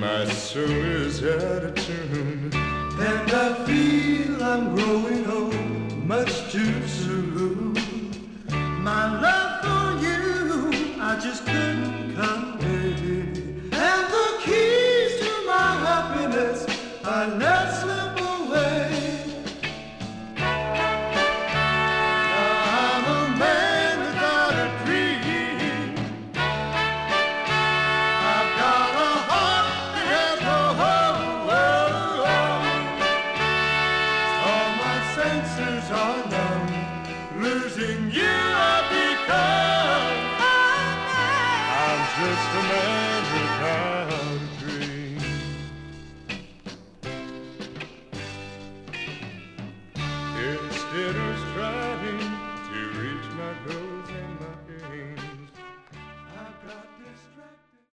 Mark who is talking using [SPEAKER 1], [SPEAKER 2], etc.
[SPEAKER 1] My soul is out of tune,
[SPEAKER 2] and I feel I'm growing old much too soon. My love for you, I just couldn't convey, and the keys to my happiness I let slip away. I'm a man without a dream. I've got a heart that has no hope. All my senses are numb. Losing you I've become.
[SPEAKER 1] I'm just a man without a dream. Instead of striving to reach my goal,